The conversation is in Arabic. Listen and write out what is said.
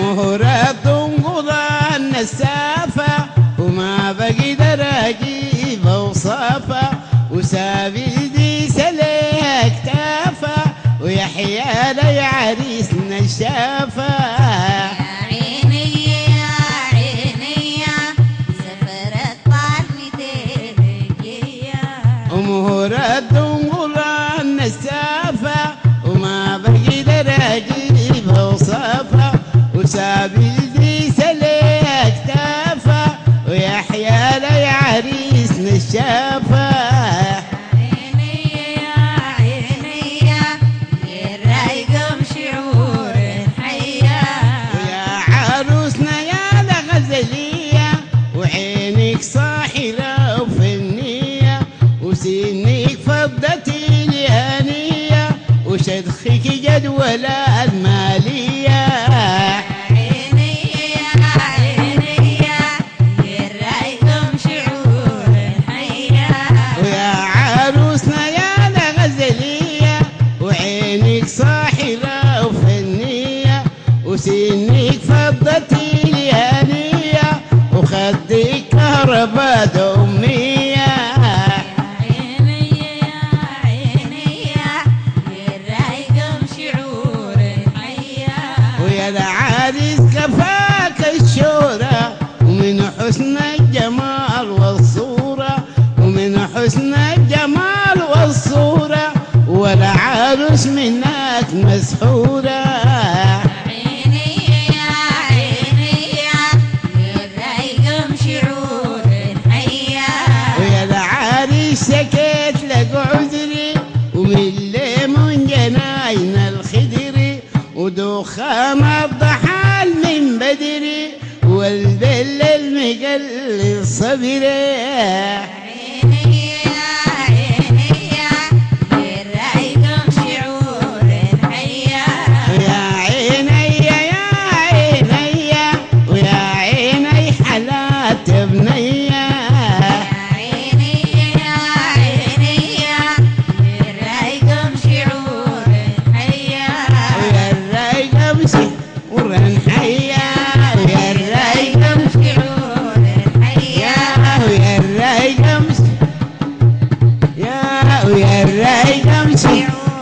ومهرة انقضى النسافة وما بقدر اجيب اوصافه وسابي دي سلك تافه ويحيى لي عريسنا الشافه. ومهرة انقضى النسافة وما بقدر اجيب اوصافه وسابي دي سلك تافه ويحيى لي عريسنا الشافه. صاحرة وفنية وسنك فضتي الهنية وشدخك جدول المالية. عيني يا عيني يرايكم شعور حية ويا عروسنا يا الغزلية وعينك صاحرة وفنية وسنك فضتي الهنية وخدك كهرباء أمنية. عيني يا عيني يرايكم شعور حية ويا العريس كفاك الشورى ومن حسن الجمال والصورة ومن حسن الجمال والصورة والعروس منك مسحورة. سكيت لك عذري ومن ليمون جناين الخدري ودخان الضحال من بدري والبل المقل صبري. عيني يرايكم شعور حية يا عيني يا عيني ويا عيني حالات بنيه. ورن حيا ويا الرايقة شعور حية ويا الرايقة يا ويا الرايقة